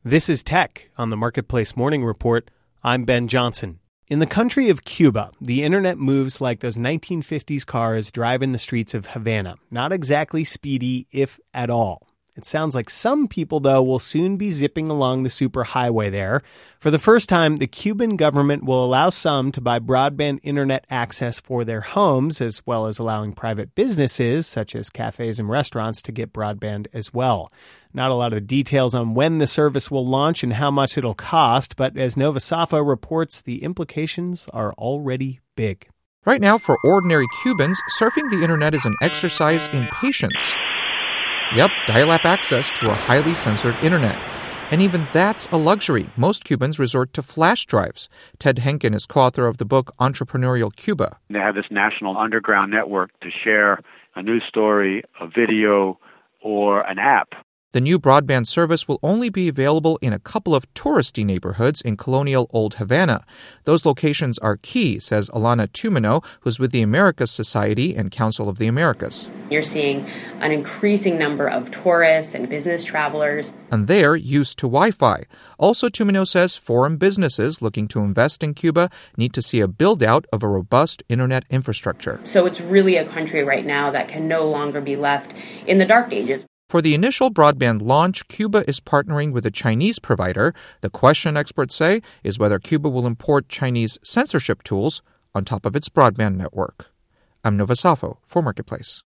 This is Tech on the Marketplace Morning Report. I'm Ben Johnson. In the country of Cuba, the internet moves like those 1950s cars driving the streets of Havana. Not exactly speedy, if at all. It sounds like some people, though, will soon be zipping along the superhighway there. For the first time, the Cuban government will allow some to buy broadband internet access for their homes, as well as allowing private businesses, such as cafes and restaurants, to get broadband as well. Not a lot of details on when the service will launch and how much it'll cost, but as Nova Safo reports, the implications are already big. Right now, for ordinary Cubans, surfing the internet is an exercise in patience. Yep, dial-up access to a highly censored internet. And even that's a luxury. Most Cubans resort to flash drives. Ted Henkin is co-author of the book Entrepreneurial Cuba. They have this national underground network to share a news story, a video, or an app. The new broadband service will only be available in a couple of touristy neighborhoods in colonial Old Havana. Those locations are key, says Alana Tumino, who's with the Americas Society and Council of the Americas. You're seeing an increasing number of tourists and business travelers. And they're used to Wi-Fi. Also, Tumino says foreign businesses looking to invest in Cuba need to see a build-out of a robust internet infrastructure. So it's really a country right now that can no longer be left in the dark ages. For the initial broadband launch, Cuba is partnering with a Chinese provider. The question, experts say, is whether Cuba will import Chinese censorship tools on top of its broadband network. I'm Nova Safo for Marketplace.